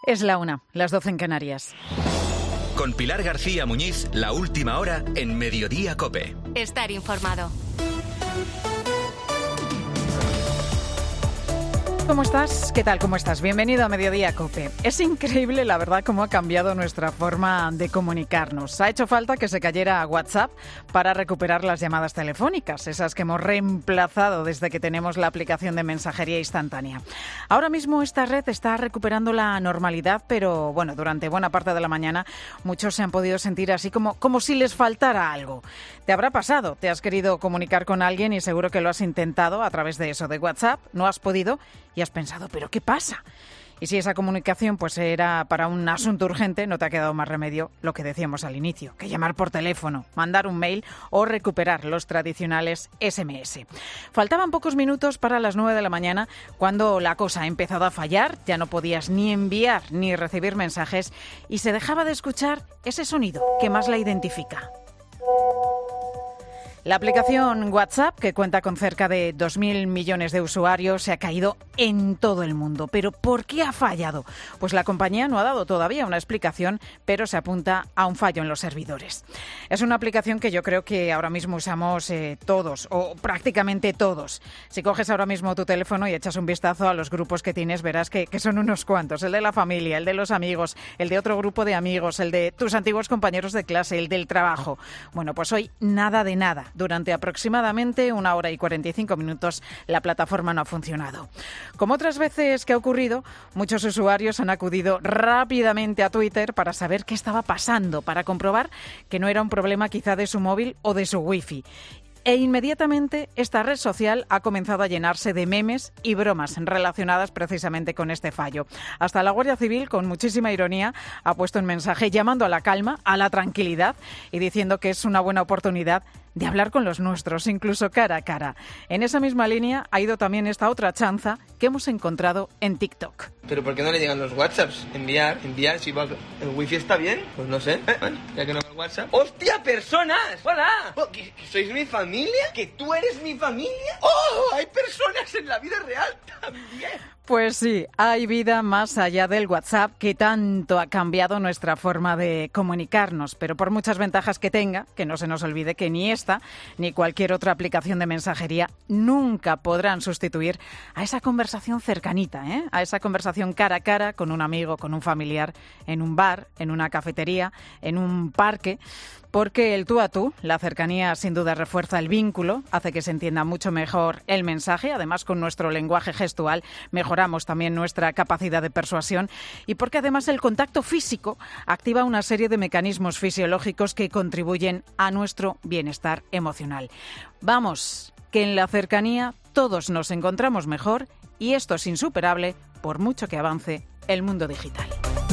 Es la 1, las 12 en Canarias. Con Pilar García Muñiz, la última hora en Mediodía COPE. Estar informado. ¿Cómo estás? ¿Qué tal? ¿Cómo estás? Bienvenido a Mediodía COPE. Es increíble, la verdad, cómo ha cambiado nuestra forma de comunicarnos. Ha hecho falta que se cayera WhatsApp para recuperar las llamadas telefónicas, esas que hemos reemplazado desde que tenemos la aplicación de mensajería instantánea. Ahora mismo esta red está recuperando la normalidad, pero bueno, durante buena parte de la mañana muchos se han podido sentir así como si les faltara algo. Te habrá pasado, te has querido comunicar con alguien y seguro que lo has intentado a través de eso, de WhatsApp, no has podido y has pensado, ¿pero qué pasa? Y si esa comunicación pues era para un asunto urgente, no te ha quedado más remedio lo que decíamos al inicio, que llamar por teléfono, mandar un mail o recuperar los tradicionales SMS. Faltaban pocos minutos para las 9 de la mañana cuando la cosa ha empezado a fallar, ya no podías ni enviar ni recibir mensajes y se dejaba de escuchar ese sonido que más la identifica. La aplicación WhatsApp, que cuenta con cerca de 2.000 millones de usuarios, se ha caído en todo el mundo. ¿Pero por qué ha fallado? Pues la compañía no ha dado todavía una explicación, pero se apunta a un fallo en los servidores. Es una aplicación que yo creo que ahora mismo usamos todos, o prácticamente todos. Si coges ahora mismo tu teléfono y echas un vistazo a los grupos que tienes, verás que son unos cuantos. El de la familia, el de los amigos, el de otro grupo de amigos, el de tus antiguos compañeros de clase, el del trabajo. Bueno, pues hoy nada de nada. Durante aproximadamente 1 hora y 45 minutos la plataforma no ha funcionado. Como otras veces que ha ocurrido, muchos usuarios han acudido rápidamente a Twitter para saber qué estaba pasando, para comprobar que no era un problema quizá de su móvil o de su wifi. E inmediatamente esta red social ha comenzado a llenarse de memes y bromas relacionadas precisamente con este fallo. Hasta la Guardia Civil, con muchísima ironía, ha puesto un mensaje llamando a la calma, a la tranquilidad y diciendo que es una buena oportunidad de hablar con los nuestros, incluso cara a cara. En esa misma línea ha ido también esta otra chanza que hemos encontrado en TikTok. ¿Pero por qué no le llegan los WhatsApps? Enviar, si va, el wifi está bien, pues no sé. Bueno, ya que no va el WhatsApp. ¡Hostia, personas! ¡Hola! ¿Que sois mi familia? ¿Que tú eres mi familia? ¡Oh! Hay personas en la vida real también. Pues sí, hay vida más allá del WhatsApp que tanto ha cambiado nuestra forma de comunicarnos, pero por muchas ventajas que tenga, que no se nos olvide que ni esta ni cualquier otra aplicación de mensajería nunca podrán sustituir a esa conversación cercanita, a esa conversación cara a cara con un amigo, con un familiar, en un bar, en una cafetería, en un parque. Porque el tú a tú, la cercanía sin duda refuerza el vínculo, hace que se entienda mucho mejor el mensaje, además con nuestro lenguaje gestual mejoramos también nuestra capacidad de persuasión y porque además el contacto físico activa una serie de mecanismos fisiológicos que contribuyen a nuestro bienestar emocional. Vamos, que en la cercanía todos nos encontramos mejor y esto es insuperable por mucho que avance el mundo digital.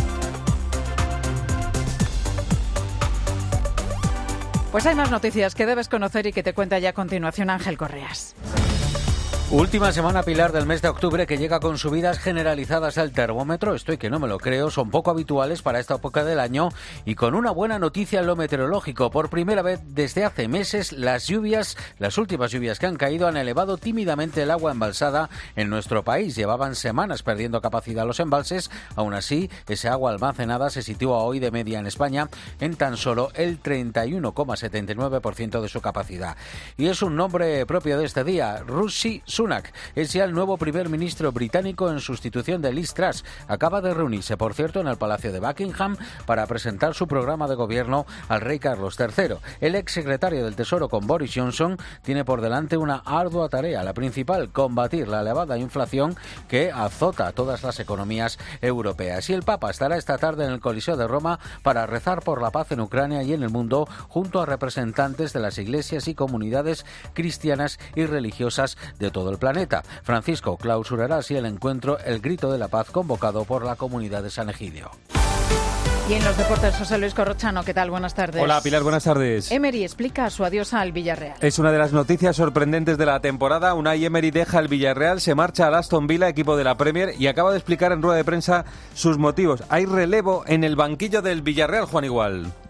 Pues hay más noticias que debes conocer y que te cuenta ya a continuación Ángel Correas. Última semana, Pilar, del mes de octubre que llega con subidas generalizadas al termómetro. Estoy que no me lo creo, son poco habituales para esta época del año y con una buena noticia en lo meteorológico. Por primera vez desde hace meses las últimas lluvias que han caído han elevado tímidamente el agua embalsada en nuestro país. Llevaban semanas perdiendo capacidad los embalses. Aún así, ese agua almacenada se sitúa hoy de media en España en tan solo el 31,79% de su capacidad. Y es un nombre propio de este día, Rishi Sunak. Es ya el nuevo primer ministro británico en sustitución de Liz Truss. Acaba de reunirse, por cierto, en el Palacio de Buckingham para presentar su programa de gobierno al rey Carlos III. El exsecretario del Tesoro con Boris Johnson tiene por delante una ardua tarea, la principal, combatir la elevada inflación que azota a todas las economías europeas. Y el Papa estará esta tarde en el Coliseo de Roma para rezar por la paz en Ucrania y en el mundo junto a representantes de las iglesias y comunidades cristianas y religiosas de todo el planeta. Francisco clausurará así el encuentro El Grito de la Paz convocado por la comunidad de San Egidio. Y en los deportes, José Luis Corrochano, ¿qué tal? Buenas tardes. Hola, Pilar, buenas tardes. Emery explica su adiós al Villarreal. Es una de las noticias sorprendentes de la temporada. Unai Emery deja el Villarreal, se marcha al Aston Villa, equipo de la Premier, y acaba de explicar en rueda de prensa sus motivos. Hay relevo en el banquillo del Villarreal, Juan Igual.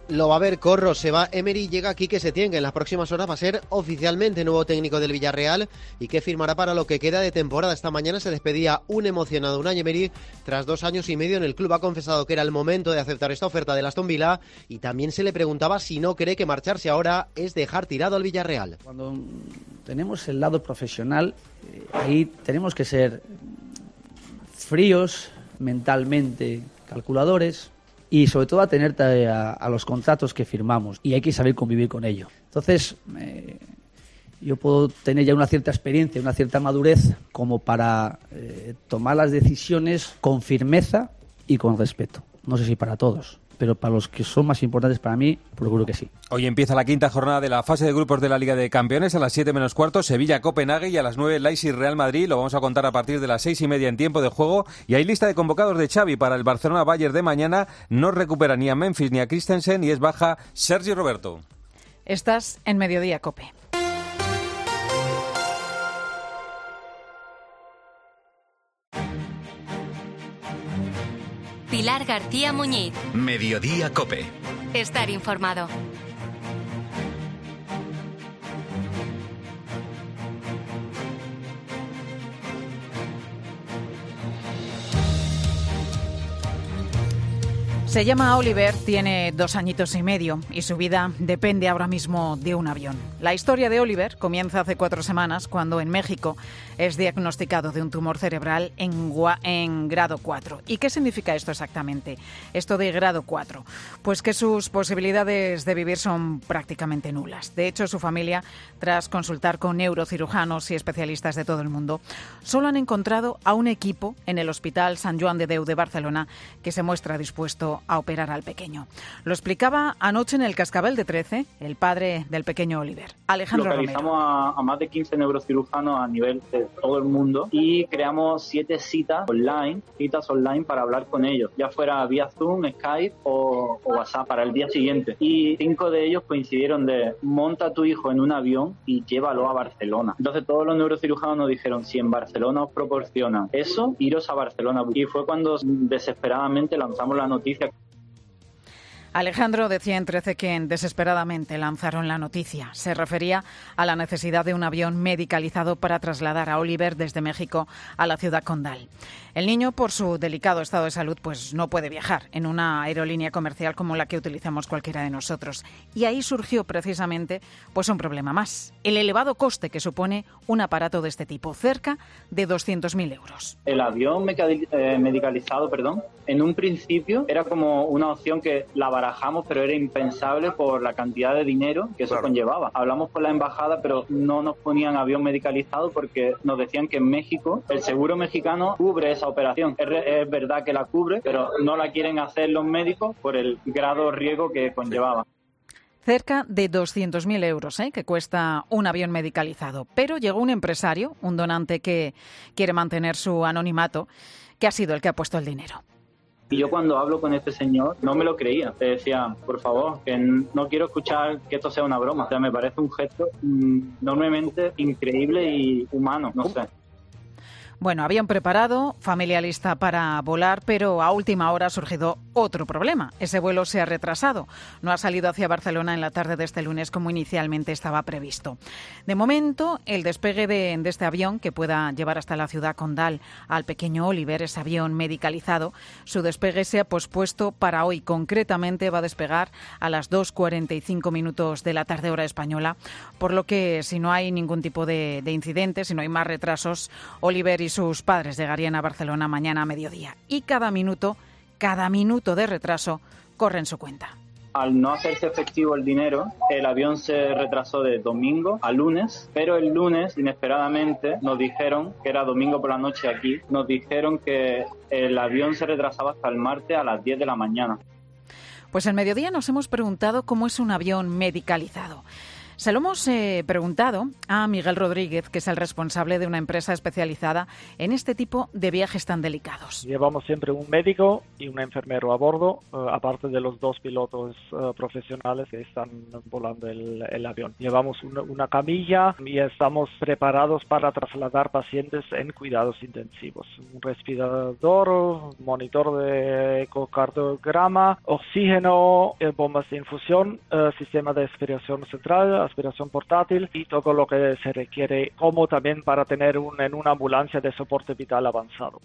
Lo va a ver Corro, se va Emery, llega Quique Setién, que en las próximas horas va a ser oficialmente nuevo técnico del Villarreal y que firmará para lo que queda de temporada. Esta mañana se despedía un emocionado Unai Emery tras 2 años y medio en el club. Ha confesado que era el momento de aceptar esta oferta del Aston Villa y también se le preguntaba si no cree que marcharse ahora es dejar tirado al Villarreal. Cuando tenemos el lado profesional, ahí tenemos que ser fríos, mentalmente calculadores, y sobre todo atenerte a los contratos que firmamos, y hay que saber convivir con ello. Entonces, yo puedo tener ya una cierta experiencia, una cierta madurez como para tomar las decisiones con firmeza y con respeto. No sé si para todos, pero para los que son más importantes para mí, procuro que sí. Hoy empieza la quinta jornada de la fase de grupos de la Liga de Campeones. A las 7 menos cuarto, Sevilla-Copenhague, y a las 9, Leipzig-Real Madrid. Lo vamos a contar a partir de las 6:30 en tiempo de juego. Y hay lista de convocados de Xavi para el Barcelona-Bayern de mañana. No recupera ni a Memphis ni a Christensen y es baja Sergi Roberto. Estás en Mediodía, COPE. Pilar García Muñiz. Mediodía, COPE. Estar informado. Se llama Oliver, tiene 2 añitos y medio y su vida depende ahora mismo de un avión. La historia de Oliver comienza hace 4 semanas cuando en México es diagnosticado de un tumor cerebral en grado 4. ¿Y qué significa esto exactamente? Esto de grado 4. Pues que sus posibilidades de vivir son prácticamente nulas. De hecho, su familia, tras consultar con neurocirujanos y especialistas de todo el mundo, solo han encontrado a un equipo en el Hospital Sant Joan de Déu de Barcelona que se muestra dispuesto a operar al pequeño. Lo explicaba anoche en el Cascabel de 13 el padre del pequeño Oliver, Alejandro Romero. Localizamos a más de 15 neurocirujanos a nivel de todo el mundo y creamos 7 citas online para hablar con ellos, ya fuera vía Zoom, Skype o WhatsApp para el día siguiente. Y 5 de ellos coincidieron de monta a tu hijo en un avión y llévalo a Barcelona. Entonces todos los neurocirujanos nos dijeron, si en Barcelona os proporcionan eso, iros a Barcelona. Y fue cuando desesperadamente lanzamos la noticia. Alejandro decía en 13 que desesperadamente lanzaron la noticia. Se refería a la necesidad de un avión medicalizado para trasladar a Oliver desde México a la ciudad condal. El niño, por su delicado estado de salud, pues no puede viajar en una aerolínea comercial como la que utilizamos cualquiera de nosotros. Y ahí surgió precisamente pues un problema más: el elevado coste que supone un aparato de este tipo, cerca de 200.000 euros. El avión medicalizado, en un principio era como una opción que la barajamos, pero era impensable por la cantidad de dinero que eso conllevaba. Hablamos con la embajada, pero no nos ponían avión medicalizado porque nos decían que en México el seguro mexicano cubre esa operación. Es verdad que la cubre, pero no la quieren hacer los médicos por el grado riesgo que conllevaba. Cerca de 200.000 euros que cuesta un avión medicalizado. Pero llegó un empresario, un donante que quiere mantener su anonimato, que ha sido el que ha puesto el dinero. Y yo cuando hablo con este señor no me lo creía. Le decía, por favor, que no quiero escuchar que esto sea una broma. O sea, me parece un gesto enormemente increíble y humano, no sé. Bueno, avión preparado, familia lista para volar, pero a última hora ha surgido otro problema. Ese vuelo se ha retrasado. No ha salido hacia Barcelona en la tarde de este lunes como inicialmente estaba previsto. De momento, el despegue de este avión, que pueda llevar hasta la ciudad condal al pequeño Oliver, ese avión medicalizado, su despegue se ha pospuesto para hoy. Concretamente va a despegar a las 2:45 minutos de la tarde hora española, por lo que si no hay ningún tipo de incidente, si no hay más retrasos, Oliver y sus padres llegarían a Barcelona mañana a mediodía. Y cada minuto de retraso corre en su cuenta. Al no hacerse efectivo el dinero, el avión se retrasó de domingo a lunes, pero el lunes, inesperadamente, nos dijeron, que era domingo por la noche aquí, nos dijeron que el avión se retrasaba hasta el martes a las 10 de la mañana. Pues en Mediodía nos hemos preguntado cómo es un avión medicalizado. Se lo hemos preguntado a Miguel Rodríguez, que es el responsable de una empresa especializada en este tipo de viajes tan delicados. Llevamos siempre un médico y un enfermero a bordo, aparte de los 2 pilotos profesionales que están volando el avión. Llevamos una camilla y estamos preparados para trasladar pacientes en cuidados intensivos. Un respirador, monitor de ecocardiograma, oxígeno, bombas de infusión, sistema de aspiración central, aspiración portátil y todo lo que se requiere, como también para tener en una ambulancia de soporte vital avanzado.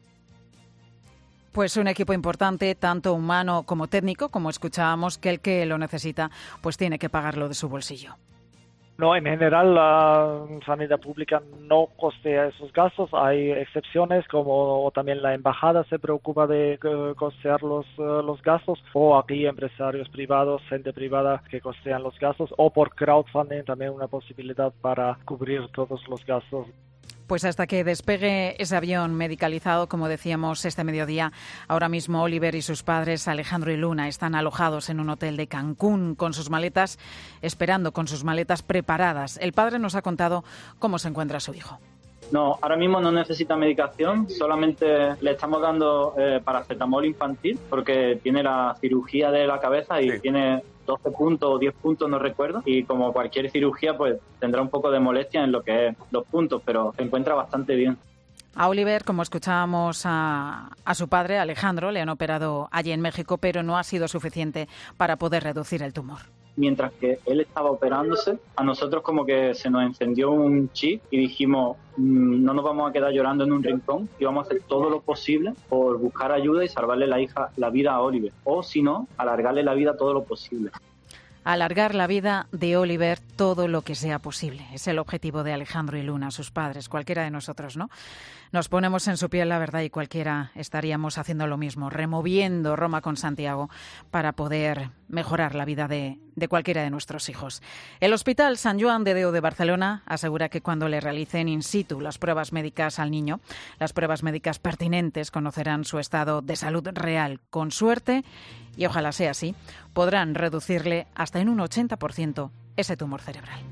Pues un equipo importante, tanto humano como técnico, como escuchábamos, que el que lo necesita pues tiene que pagarlo de su bolsillo. No, en general la sanidad pública no costea esos gastos. Hay excepciones, como también la embajada se preocupa de costear los gastos, o aquí empresarios privados, gente privada que costean los gastos, o por crowdfunding también una posibilidad para cubrir todos los gastos. Pues hasta que despegue ese avión medicalizado, como decíamos este mediodía, ahora mismo Oliver y sus padres, Alejandro y Luna, están alojados en un hotel de Cancún con sus maletas, esperando con sus maletas preparadas. El padre nos ha contado cómo se encuentra su hijo. No, ahora mismo no necesita medicación, solamente le estamos dando paracetamol infantil porque tiene la cirugía de la cabeza y tiene 12 puntos o 10 puntos, no recuerdo, y como cualquier cirugía pues tendrá un poco de molestia en lo que es los puntos, pero se encuentra bastante bien. A Oliver, como escuchábamos a su padre, Alejandro, le han operado allí en México, pero no ha sido suficiente para poder reducir el tumor. Mientras que él estaba operándose, a nosotros como que se nos encendió un chip y dijimos, no nos vamos a quedar llorando en un rincón y vamos a hacer todo lo posible por buscar ayuda y salvarle la vida a Oliver. O si no, alargarle la vida todo lo posible. Alargar la vida de Oliver todo lo que sea posible. Es el objetivo de Alejandro y Luna, sus padres, cualquiera de nosotros, ¿no? Nos ponemos en su piel, la verdad, y cualquiera estaríamos haciendo lo mismo, removiendo Roma con Santiago para poder mejorar la vida de cualquiera de nuestros hijos. El Hospital Sant Joan de Déu de Barcelona asegura que cuando le realicen in situ las pruebas médicas al niño, las pruebas médicas pertinentes conocerán su estado de salud real. Con suerte, y ojalá sea así, podrán reducirle hasta en un 80% ese tumor cerebral.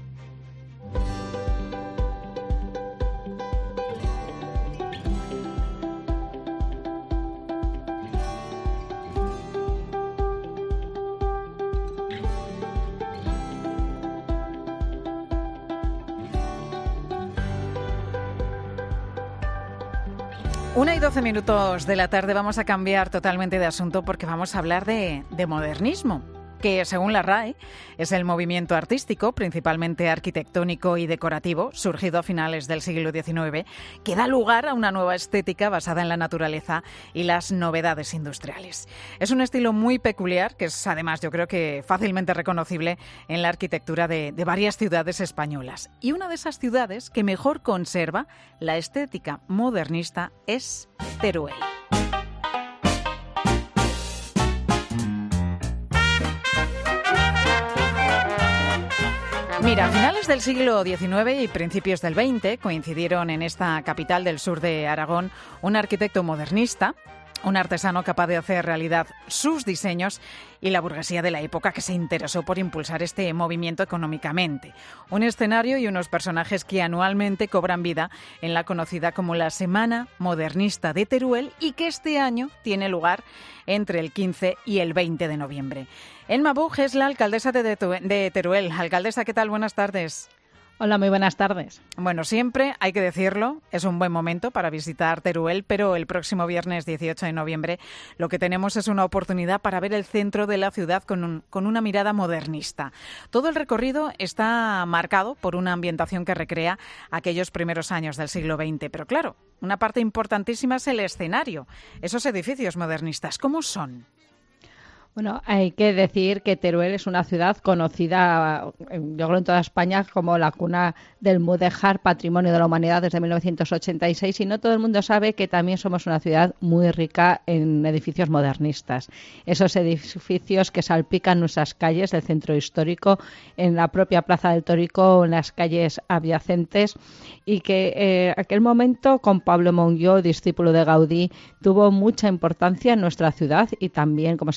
Una y 12 minutos de la tarde. Vamos a cambiar totalmente de asunto porque vamos a hablar de modernismo, que según la RAE es el movimiento artístico, principalmente arquitectónico y decorativo, surgido a finales del siglo XIX, que da lugar a una nueva estética basada en la naturaleza y las novedades industriales. Es un estilo muy peculiar, que es además yo creo que fácilmente reconocible en la arquitectura de varias ciudades españolas. Y una de esas ciudades que mejor conserva la estética modernista es Teruel. Mira, a finales del siglo XIX y principios del XX coincidieron en esta capital del sur de Aragón un arquitecto modernista, un artesano capaz de hacer realidad sus diseños y la burguesía de la época que se interesó por impulsar este movimiento económicamente. Un escenario y unos personajes que anualmente cobran vida en la conocida como la Semana Modernista de Teruel y que este año tiene lugar entre el 15 y el 20 de noviembre. Elma Buch es la alcaldesa de Teruel. Alcaldesa, ¿qué tal? Buenas tardes. Hola, muy buenas tardes. Bueno, siempre, hay que decirlo, es un buen momento para visitar Teruel, pero el próximo viernes 18 de noviembre lo que tenemos es una oportunidad para ver el centro de la ciudad con una mirada modernista. Todo el recorrido está marcado por una ambientación que recrea aquellos primeros años del siglo XX, pero claro, una parte importantísima es el escenario. Esos edificios modernistas, ¿cómo son? Bueno, hay que decir que Teruel es una ciudad conocida, yo creo, en toda España como la cuna del mudéjar, patrimonio de la humanidad desde 1986, y no todo el mundo sabe que también somos una ciudad muy rica en edificios modernistas. Esos edificios que salpican nuestras calles del centro histórico, en la propia Plaza del Tórico o en las calles adyacentes, y que aquel momento con Pablo Monlló, discípulo de Gaudí, tuvo mucha importancia en nuestra ciudad y también, como se ha dicho, con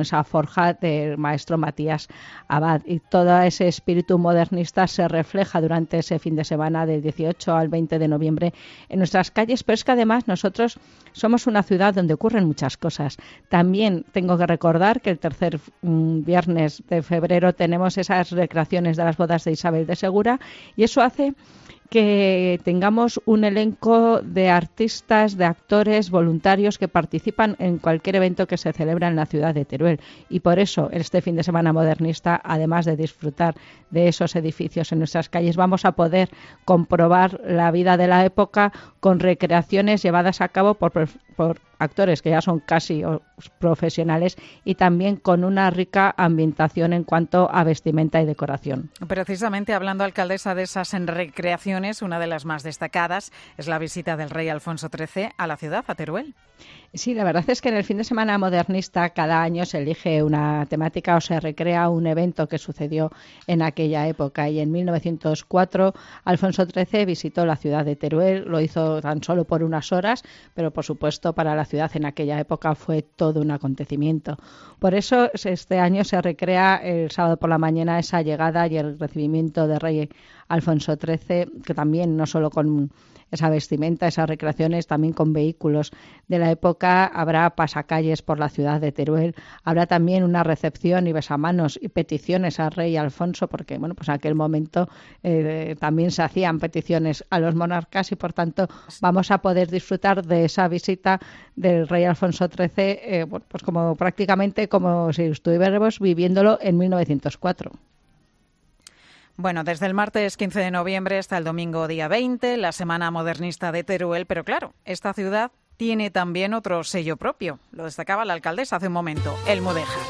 esa forja del maestro Matías Abad. Y todo ese espíritu modernista se refleja durante ese fin de semana del 18 al 20 de noviembre en nuestras calles, pero es que además nosotros somos una ciudad donde ocurren muchas cosas. También tengo que recordar que el tercer viernes de febrero tenemos esas recreaciones de las bodas de Isabel de Segura, y eso hace que tengamos un elenco de artistas, de actores, voluntarios que participan en cualquier evento que se celebra en la ciudad de Teruel. Y por eso, este fin de semana modernista, además de disfrutar de esos edificios en nuestras calles, vamos a poder comprobar la vida de la época con recreaciones llevadas a cabo por actores que ya son casi profesionales, y también con una rica ambientación en cuanto a vestimenta y decoración. Precisamente, hablando, alcaldesa, de esas recreaciones, una de las más destacadas es la visita del rey Alfonso XIII a la ciudad, a Teruel. Sí, la verdad es que en el fin de semana modernista cada año se elige una temática o se recrea un evento que sucedió en aquella época, y en 1904 Alfonso XIII visitó la ciudad de Teruel. Lo hizo tan solo por unas horas, pero por supuesto para la ciudad en aquella época fue todo un acontecimiento. Por eso este año se recrea el sábado por la mañana esa llegada y el recibimiento del rey Alfonso XIII, que también no solo con esa vestimenta, esas recreaciones, también con vehículos de la época. Habrá pasacalles por la ciudad de Teruel, habrá también una recepción y besamanos y peticiones al rey Alfonso, porque bueno, pues en aquel momento también se hacían peticiones a los monarcas, y por tanto vamos a poder disfrutar de esa visita del rey Alfonso XIII, pues como prácticamente como si estuviéramos viviéndolo en 1904. Bueno, desde el martes 15 de noviembre hasta el domingo día 20, la Semana Modernista de Teruel, pero claro, esta ciudad tiene también otro sello propio. Lo destacaba la alcaldesa hace un momento, el mudéjar.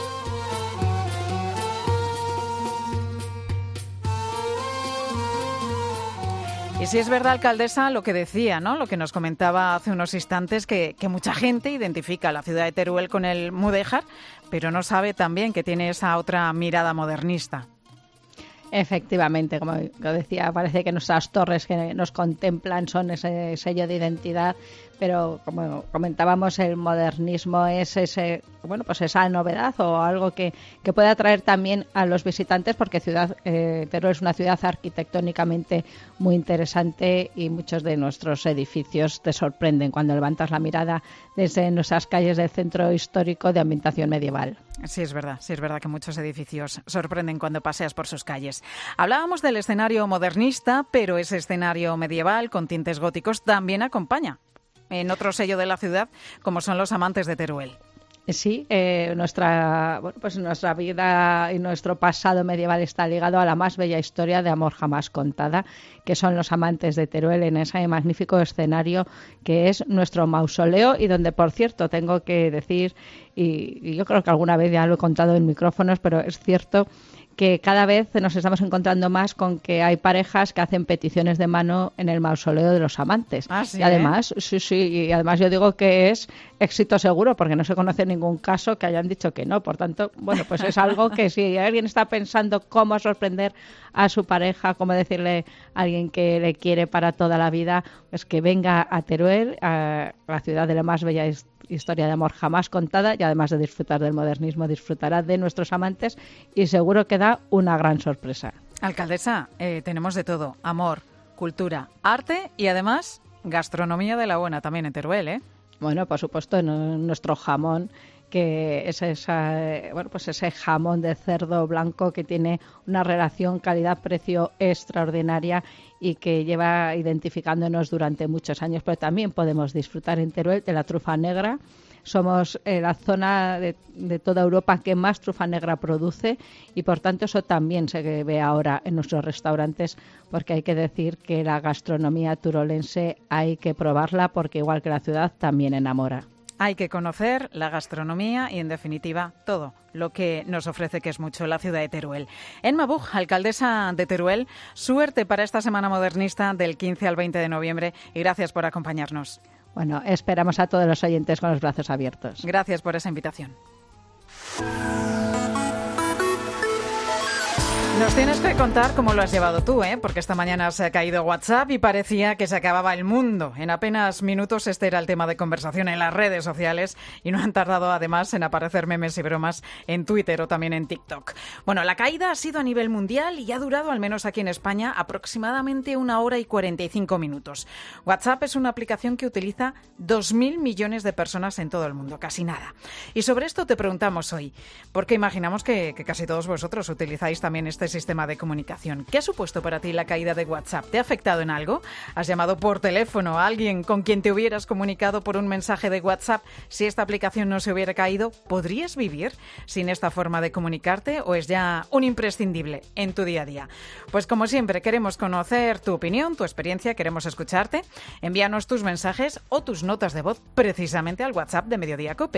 Y sí es verdad, alcaldesa, lo que decía, ¿no? Lo que nos comentaba hace unos instantes, que mucha gente identifica la ciudad de Teruel con el mudéjar, pero no sabe también que tiene esa otra mirada modernista. Efectivamente, como decía, parece que nuestras torres que nos contemplan son ese sello de identidad, pero como comentábamos, el modernismo es pues esa novedad o algo que puede atraer también a los visitantes, porque Teruel es una ciudad arquitectónicamente muy interesante, y muchos de nuestros edificios te sorprenden cuando levantas la mirada desde nuestras calles del centro histórico de ambientación medieval. Sí es verdad que muchos edificios sorprenden cuando paseas por sus calles. Hablábamos del escenario modernista, pero ese escenario medieval con tintes góticos también acompaña en otro sello de la ciudad, como son los amantes de Teruel. Sí, nuestra vida y nuestro pasado medieval está ligado a la más bella historia de amor jamás contada, que son los amantes de Teruel, en ese magnífico escenario que es nuestro mausoleo, y donde, por cierto, tengo que decir, y yo creo que alguna vez ya lo he contado en micrófonos, pero es cierto que cada vez nos estamos encontrando más con que hay parejas que hacen peticiones de mano en el mausoleo de los amantes. ¿Ah, sí, y además, y además yo digo que es éxito seguro, porque no se conoce ningún caso que hayan dicho que no. Por tanto, bueno, pues es algo que si alguien está pensando cómo sorprender a su pareja, cómo decirle a alguien que le quiere para toda la vida, pues que venga a Teruel, a la ciudad de la más bella historia de amor jamás contada, y además de disfrutar del modernismo, disfrutará de nuestros amantes, y seguro que da una gran sorpresa. Alcaldesa, tenemos de todo: amor, cultura, arte y además gastronomía de la buena también en Teruel, ¿eh? Bueno, por supuesto, nuestro jamón, que es ese jamón de cerdo blanco que tiene una relación calidad-precio extraordinaria y que lleva identificándonos durante muchos años. Pero también podemos disfrutar en Teruel de la trufa negra. Somos la zona de toda Europa que más trufa negra produce, y por tanto eso también se ve ahora en nuestros restaurantes, porque hay que decir que la gastronomía turolense hay que probarla, porque igual que la ciudad también enamora. Hay que conocer la gastronomía y, en definitiva, todo lo que nos ofrece, que es mucho, la ciudad de Teruel. Enma Buch, alcaldesa de Teruel, suerte para esta Semana Modernista del 15 al 20 de noviembre, y gracias por acompañarnos. Bueno, esperamos a todos los oyentes con los brazos abiertos. Gracias por esa invitación. Nos tienes que contar cómo lo has llevado tú, porque esta mañana se ha caído WhatsApp y parecía que se acababa el mundo. En apenas minutos este era el tema de conversación en las redes sociales y no han tardado además en aparecer memes y bromas en Twitter o también en TikTok. Bueno, la caída ha sido a nivel mundial y ha durado, al menos aquí en España, aproximadamente 1 hora y 45 minutos. WhatsApp es una aplicación que utiliza 2.000 millones de personas en todo el mundo, casi nada. Y sobre esto te preguntamos hoy, porque imaginamos que casi todos vosotros utilizáis también este sistema de comunicación. ¿Qué ha supuesto para ti la caída de WhatsApp? ¿Te ha afectado en algo? ¿Has llamado por teléfono a alguien con quien te hubieras comunicado por un mensaje de WhatsApp? Si esta aplicación no se hubiera caído, ¿podrías vivir sin esta forma de comunicarte o es ya un imprescindible en tu día a día? Pues como siempre, queremos conocer tu opinión, tu experiencia, queremos escucharte. Envíanos tus mensajes o tus notas de voz precisamente al WhatsApp de Mediodía COPE.